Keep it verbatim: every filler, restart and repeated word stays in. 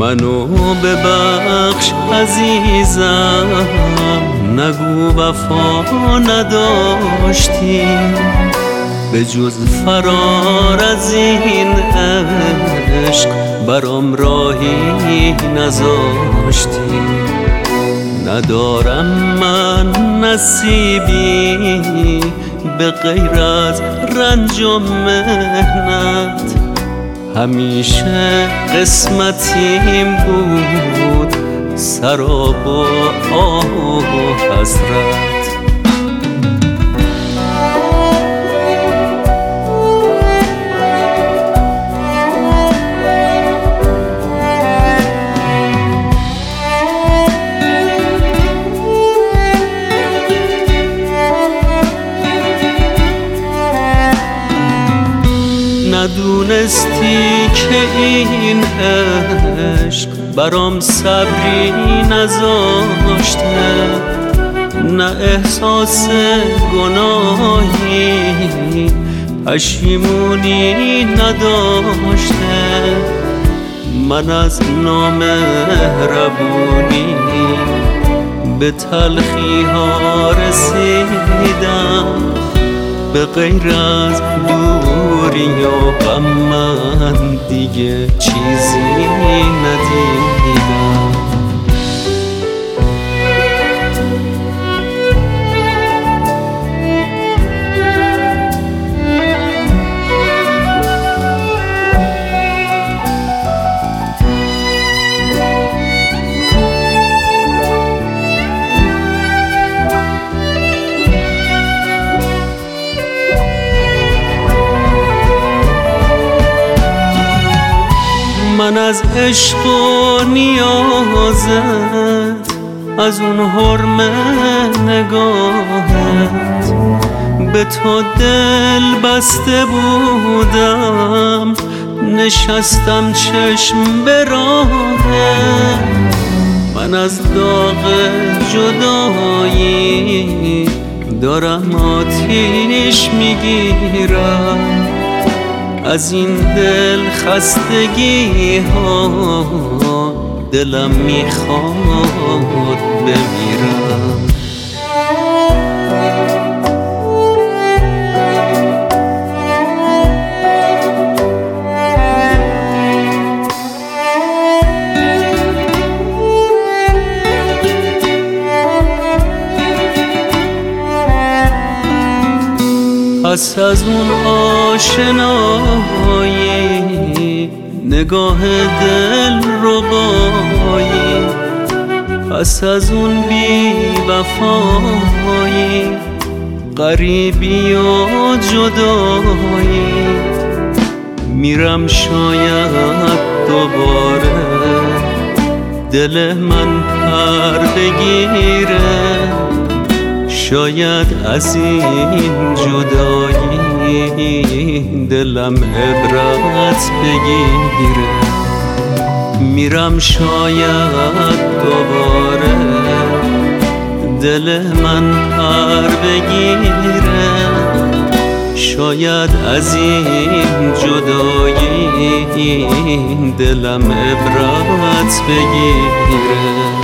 منو ببخش عزیزم، نگو وفا نداشتی، به جز فرار از این عشق برام راهی نذاشتی. ندارم من نصیبی به غیر از رنج و محنت، همیشه قسمتیم بود سراب و آه و حسرت. ندونستی که این عشق برام صبری نذاشته، نه احساس گناهی پشیمونی نداشته. من از نامهربونی به تلخی ها رسیدم، به غیر از دوری و غم من دیگه چیزی ندیدم. من از عشق و نیازت، از اون حرم نگاهت، به تو دل بسته بودم، نشستم چشم به راهت. من از داغ جدایی دارم آتیش میگیرم، از این دل خستگی ها دلم میخواد بمیرم. پس از اون آشنایی، نگاه دل ربایی، پس از اون بی وفایی، غریبی و جدایی، میرم شاید دوباره دل من پر بگیره، شاید از این جدایی دلم عبرت بگیره. میرم شاید دوباره دل من پر بگیره، شاید از این جدایی دلم عبرت بگیره.